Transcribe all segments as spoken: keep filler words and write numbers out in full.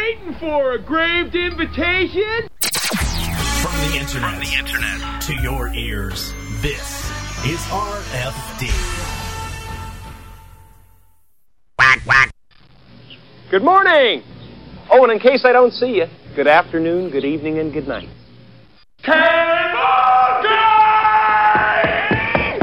waiting for? A graved invitation? From the internet, From the internet to your ears, this is R F D. Quack, quack. Good morning. Oh, and in case I don't see you, good afternoon, good evening, and good night. Cable Guy!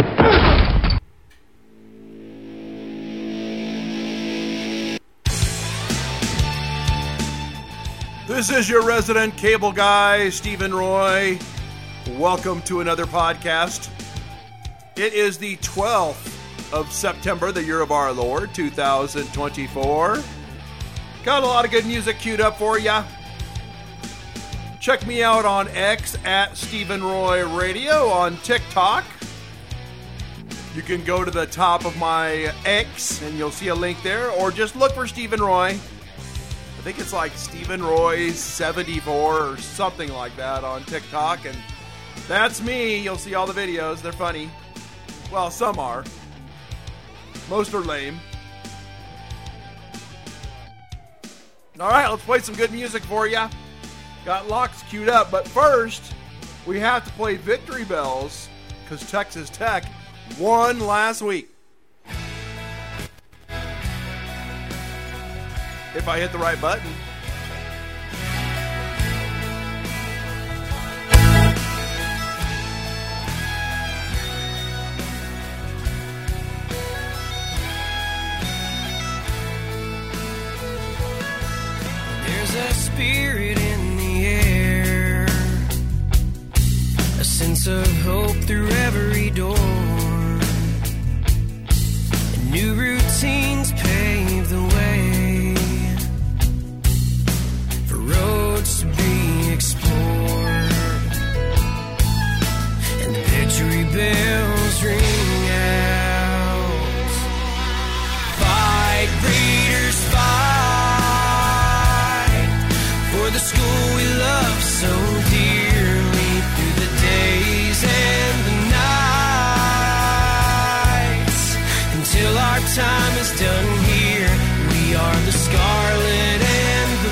This is your resident cable guy, Stephen Roy. Welcome to another podcast. It is the twelfth of September, the year of our Lord, two thousand twenty-four. Got a lot of good music queued up for ya. Check me out on X at Stephen Roy Radio, on TikTok. You can go to the top of my X and you'll see a link there, or just look for Stephen Roy. I think it's like Stephen Roy seventy-four or something like that on TikTok, and that's me. You'll see all the videos. They're funny. Well, some are. Most are lame. All right, let's play some good music for ya. Got locks queued up, but first, we have to play Victory Bells, because Texas Tech won last week. If I hit the right button. There's a spirit in the air, a sense of hope through every door, and new routines pave the way for roads to be explored, and the victory bells ring out. Fight, Raiders, fight for the school we love so dearly, through the days and the nights, until our time is done here. We are the scarlet and the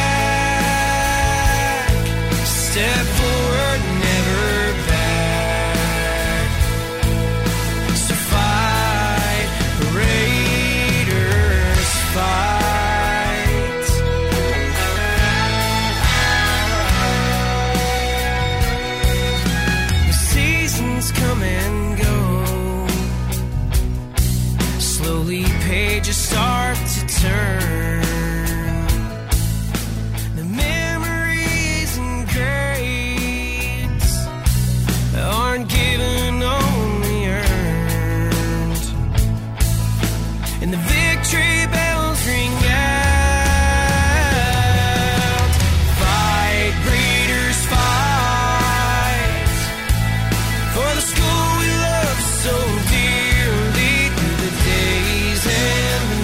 black. Step forward, never back. So fight, Raiders, fight. The seasons come and go. Slowly pages start to turn. The memories and grades aren't given, only earned. And the victory bells ring out. Fight, Raiders, fight for the school we love so dearly, through the days and the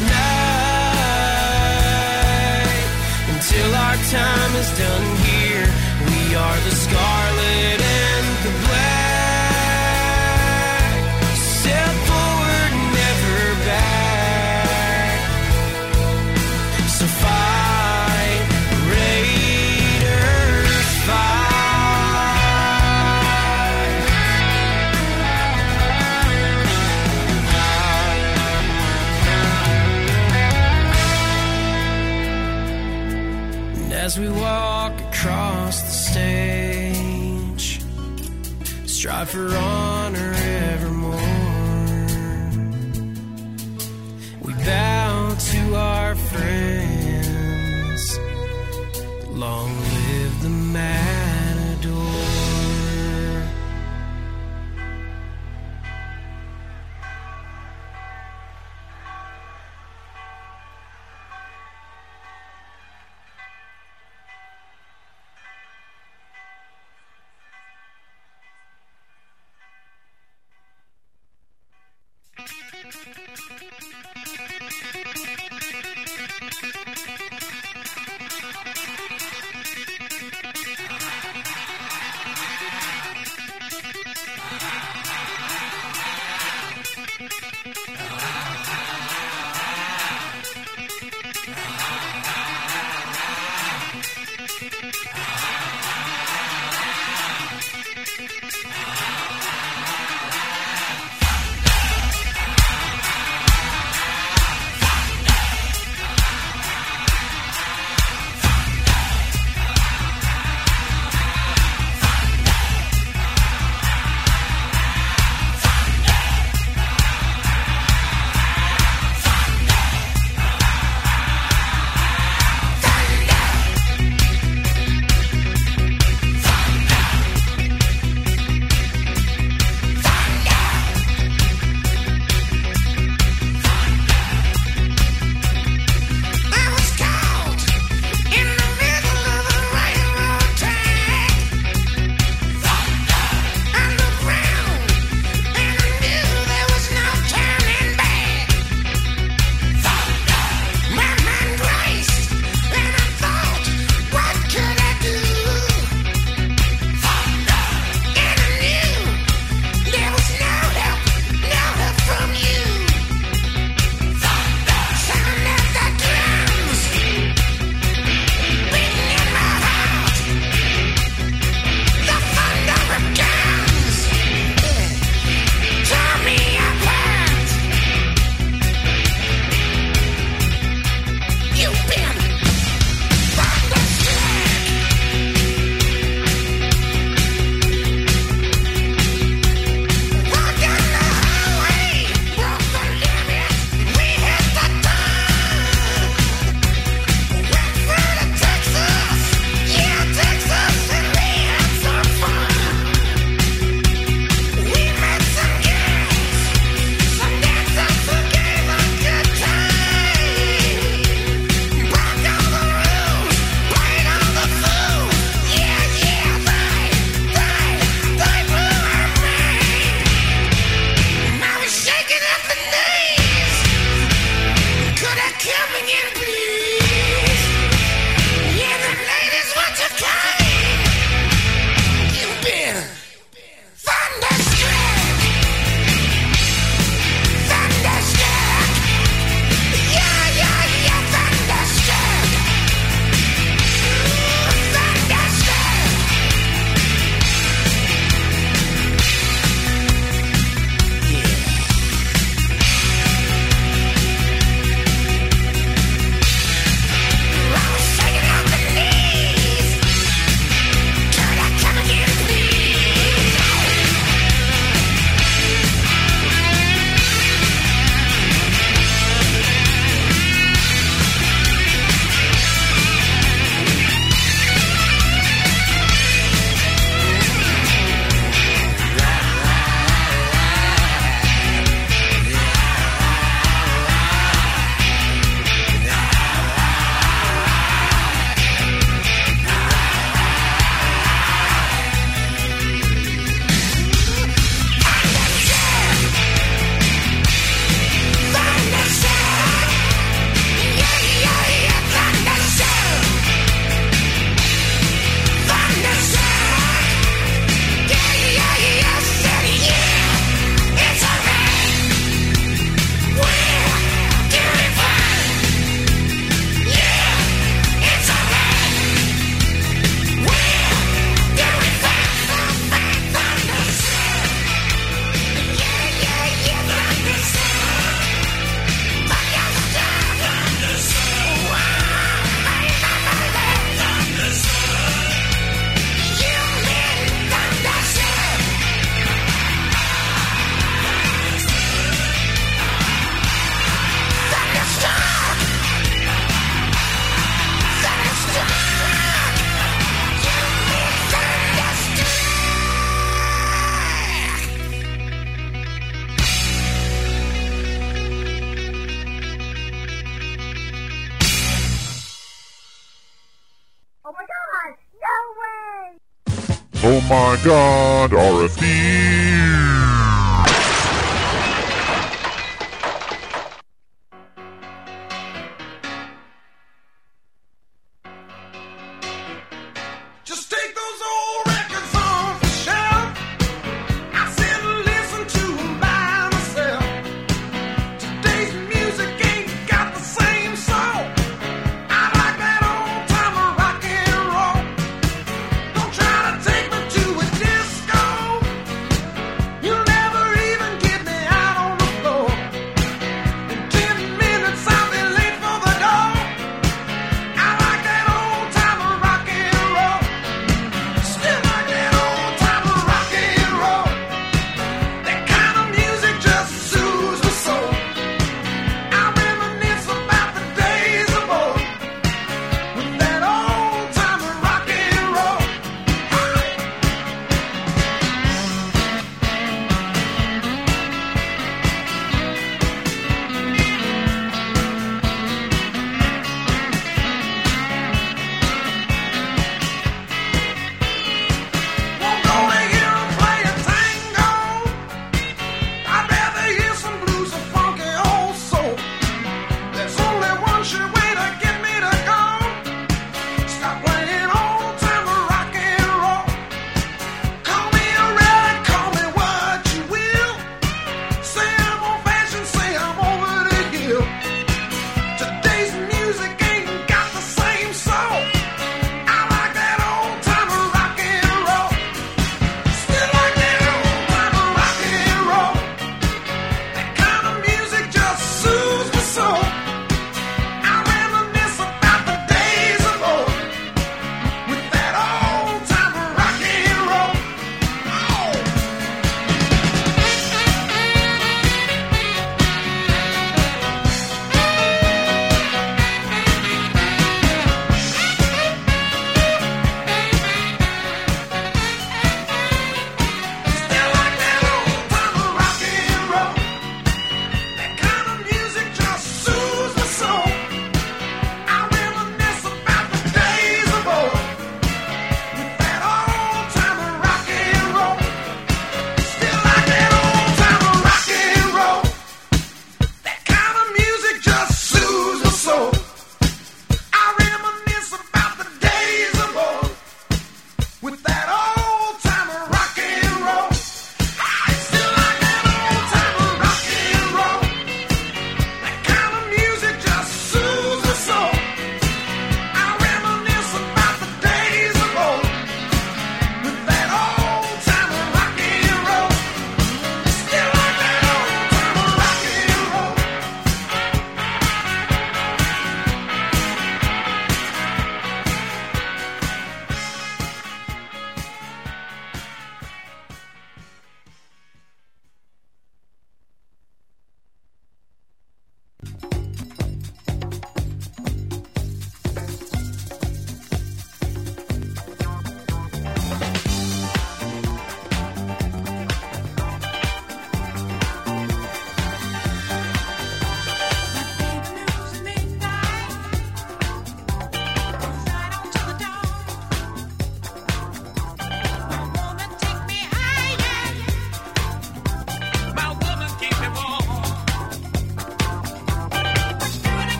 night, until our time is done here. We are the scarlet and the black. Step forward, never back. So fight, Raiders, fight. And as we walk across the stage, strive for honor evermore. We bow to our friends. Long live the Matador. Oh my God, R F D! Don't try to take me to a disco.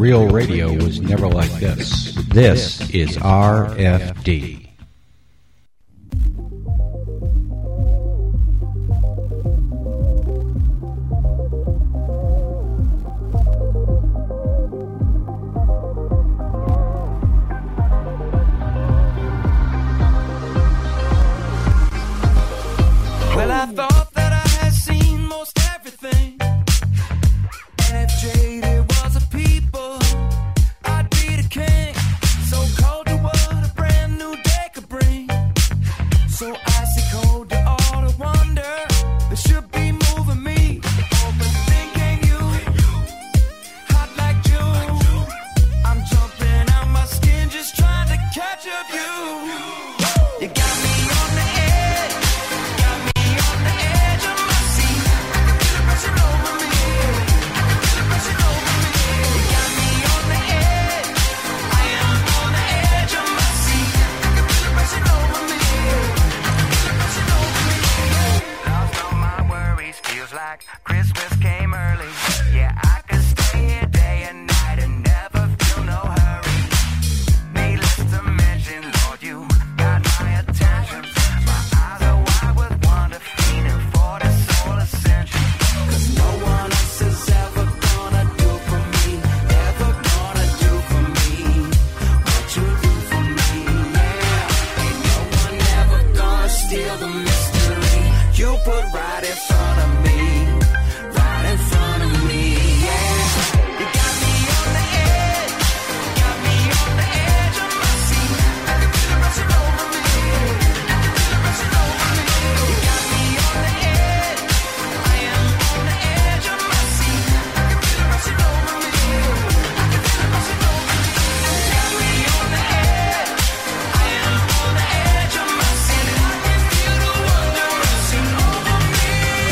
real radio was never like this. This is R F D. Well, I thought that I had seen most everything. And if jaded was a people, I'd be the king. So cold to what a brand new day could bring. So icy cold to all the wonder that should be moving me. Oh, but thinking you, hot like June. I'm jumping out my skin just trying to catch a view. You got me on the edge, got me on the edge of my seat. I can feel it rushing over me, I can feel it rushing over me. You got me on the edge, I am on the edge of my seat. I can feel it rushing over me, I can feel it rushing over me. Lost all my worries, feels like Christmas came early. Yeah, I could stay here day and night and never feel no hurry. Needless to mention, Lord, you got my attention. My eyes are wide with wonder, feeding for the soul ascension. Cause no one else is ever gonna do for me, ever gonna do for me what you do for me, yeah. Ain't no one ever gonna steal the mystery you put right in front of me, right in front of me, yeah. You got me on the edge, got me on the edge of my seat. I can feel it rushing over me, I can feel it rushing over me. You got me on the edge, I am on the edge of my seat. I can feel it rushing over me, I can feel it rushing over me. You got me on the edge, I am on the edge of my seat. I can feel the wonder rushing over me.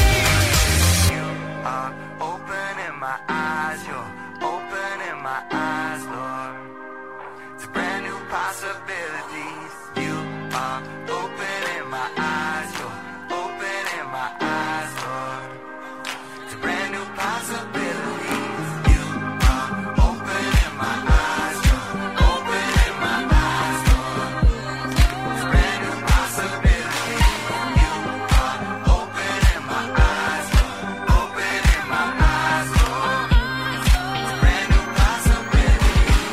You are opening my eyes, you're opening my eyes, Lord, to brand new possibilities. You are opening my eyes, you're opening my eyes, Lord, to brand new possibilities. You are opening my eyes, you're opening my eyes, Lord, to brand new possibilities. You are opening my eyes, you're opening my eyes, Lord, to brand new possibilities.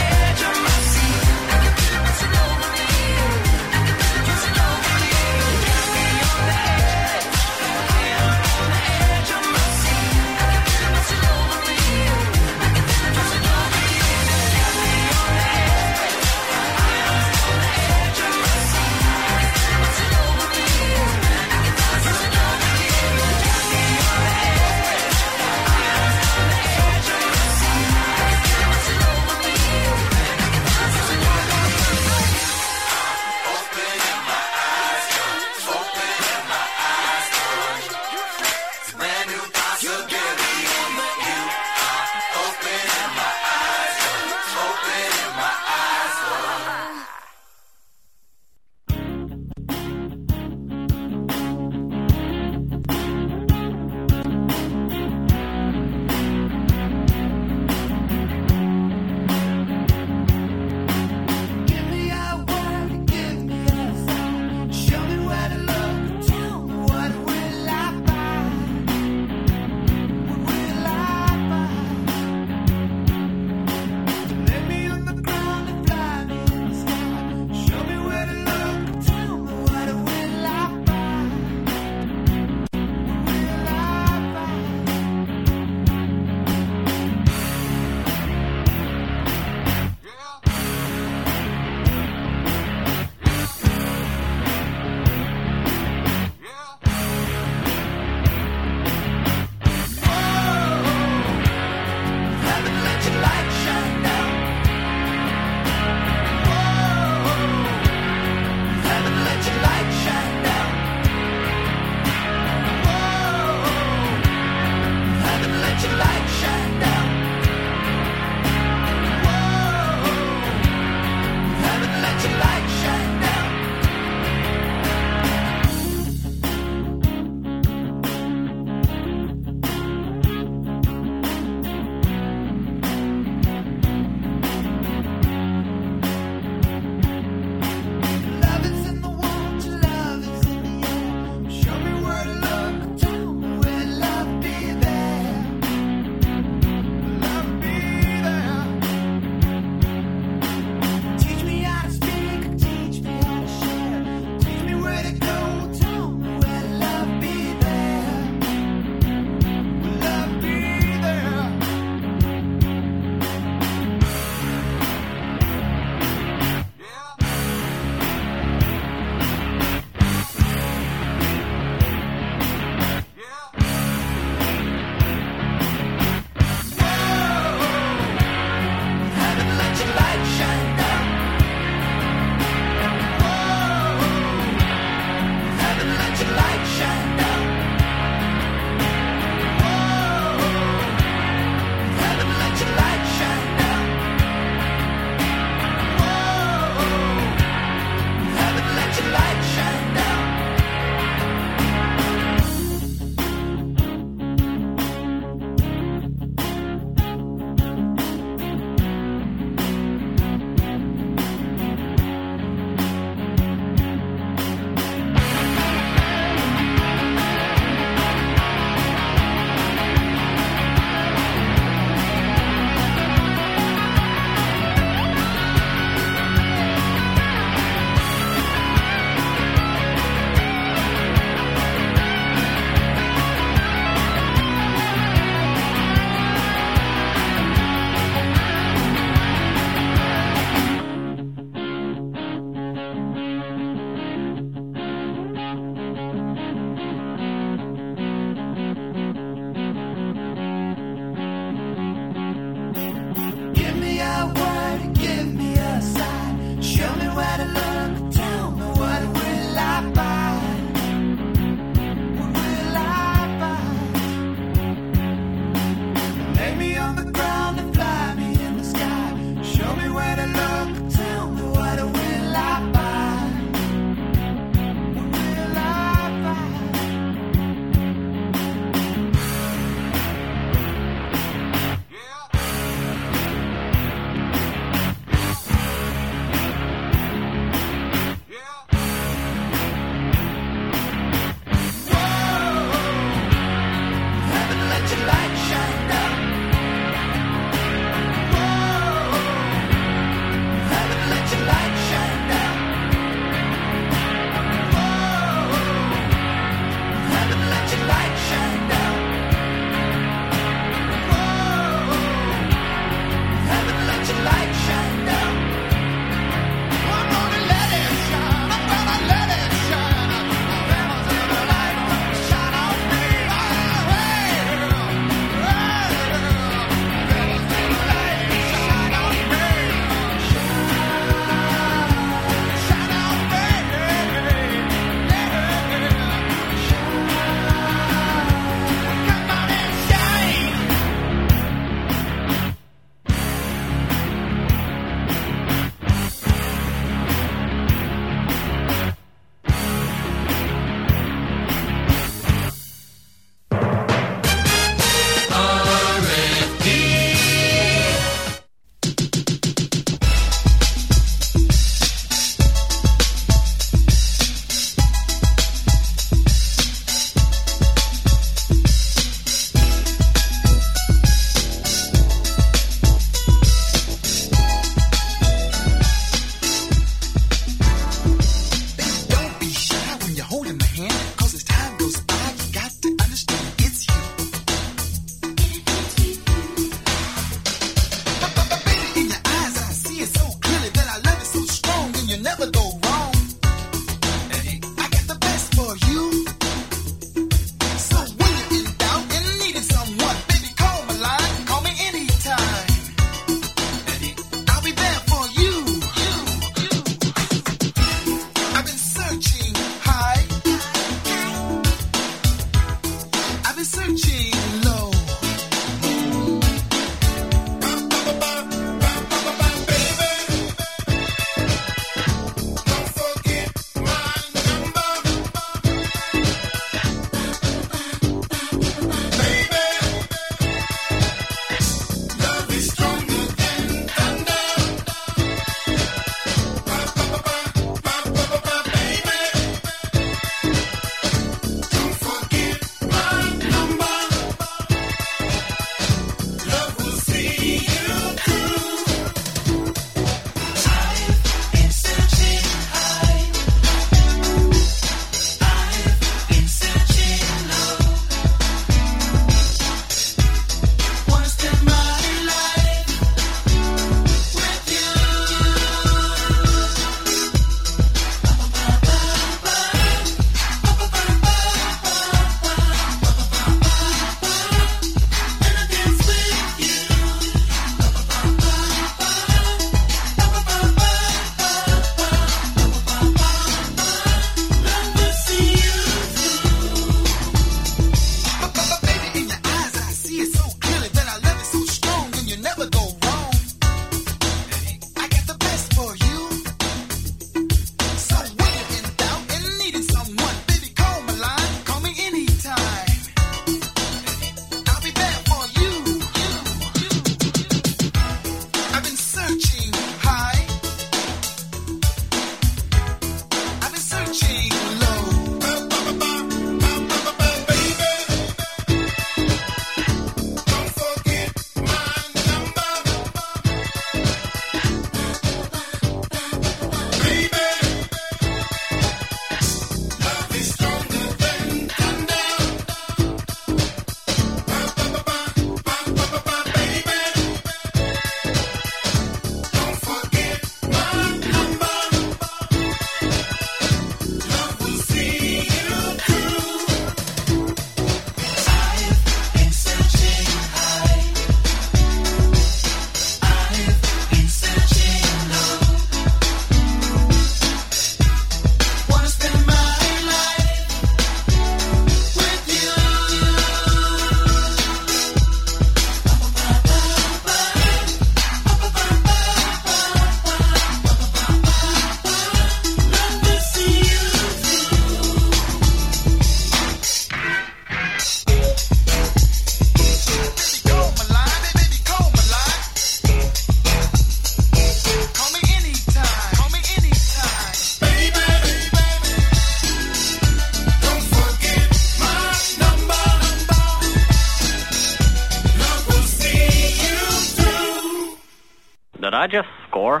just score?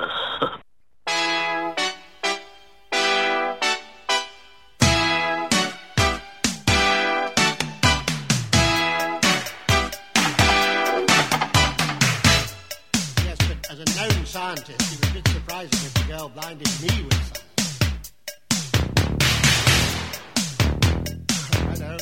Yes, but as a known scientist, it was a bit surprising if the girl blinded me with something. I know.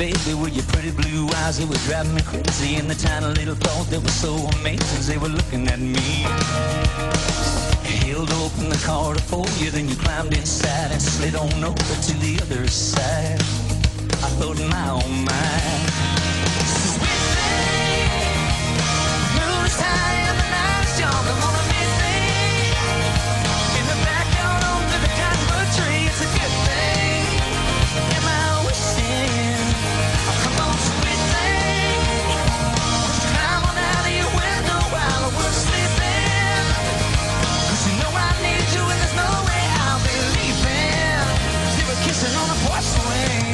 baby, with your pretty blue eyes, it was driving me crazy. And the tiny little thought that was so amazing, they were looking at me. Held open the car for you, then you climbed inside and slid on over to the other side. I thought, my oh my, sweet thing, moon's high and the night's young. Come on and meet me in the backyard under the cottonwood tree. It's a good thing. Am I wishing? Oh, come on, sweet thing, won't you climb on out of your window while we're sleeping? 'Cause you know I need you and there's no way I'll be leaving. We were kissing on a porch swing.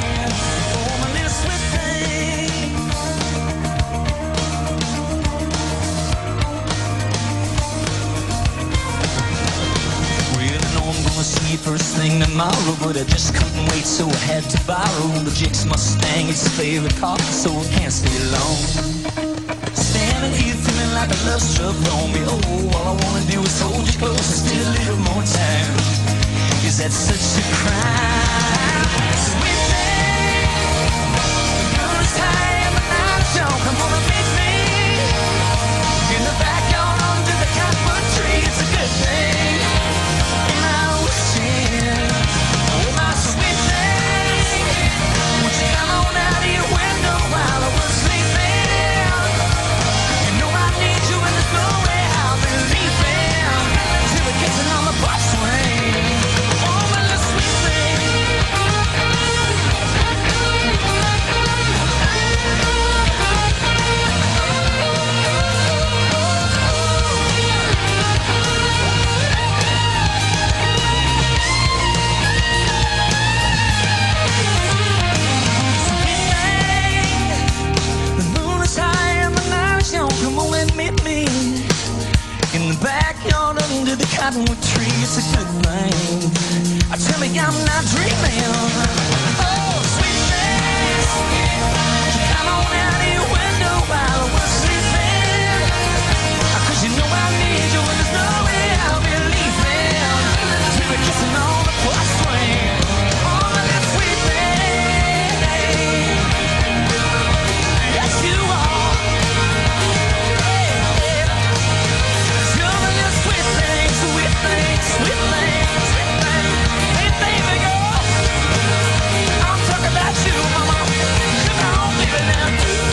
See you first thing tomorrow, but I just couldn't wait, so I had to borrow the Jake's Mustang. It's his favorite car, so I can't stay long. Standing here feeling like a love struck Romeo. All I wanna do is hold you close and stay a little more time. Is that such a crime? Sweet thing, the moon is high and the night's young. Come on and meet me in the backyard under the cottonwood tree. It's a good thing. Cottonwood tree, it's a good thing. I tell me I'm not dreaming. Oh, sweet thing, come on out of your window while we're sleeping. 'Cause you know I need you and there's no way I'll be leaving. We were kissing on the porch swing. Oh, my little sweet thing. Yes, you are. You're my little sweet thing. Sweet thing, sweet thing, sweet thing. Hey, baby girl, I'm talking about you, mama. Come on, baby, now.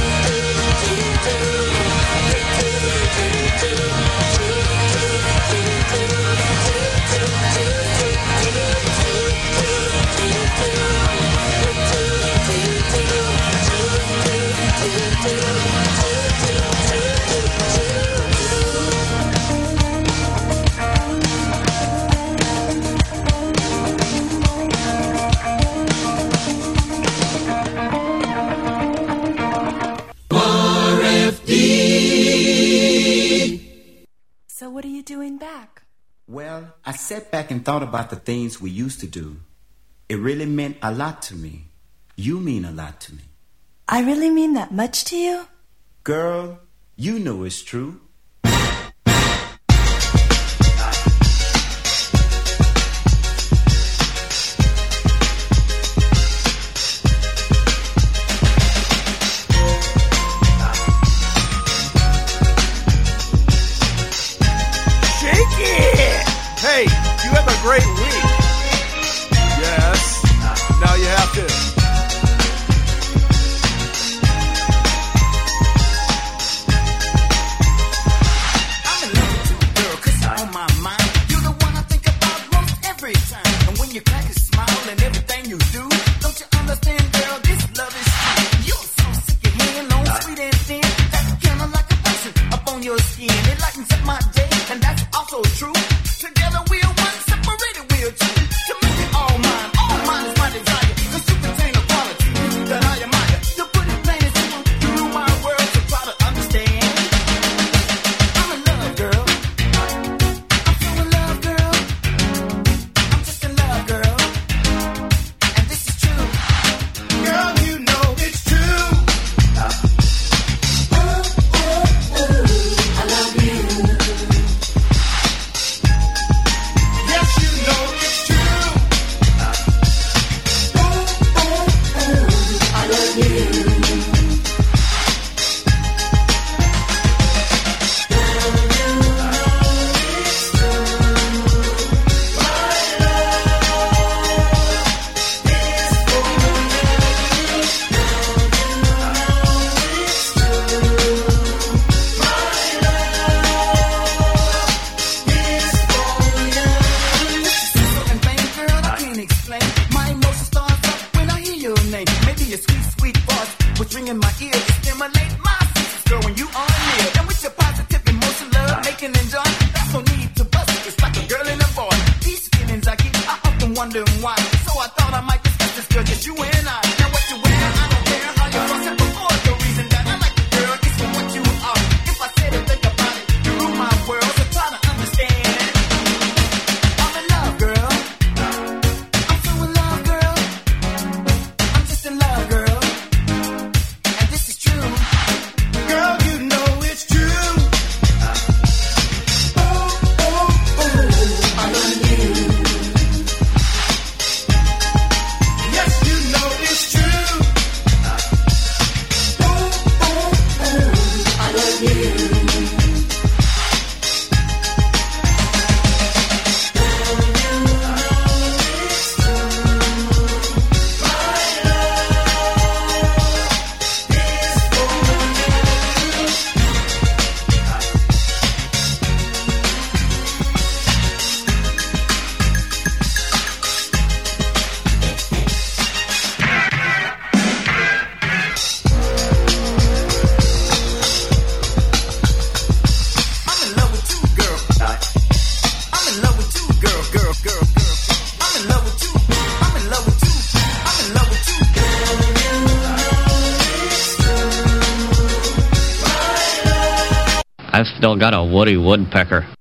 So what are you doing back? Well, I sat back and thought about the things we used to do. It really meant a lot to me. You mean a lot to me. I really mean that much to you? Girl, you know it's true. Hey, you have a great week. Yes. Now you have to. I'm in love with you, girl, 'cause you're on my mind. You're the one I think about most every time. And when you crack a smile and everything you do, don't you understand, girl, this love is true. You're so sick of hanging on, sweet and thin. That's kind of like a passion up on your skin. It lightens up my day, and that's also true. Together we're one, separated we're I've still got a Woody Woodpecker.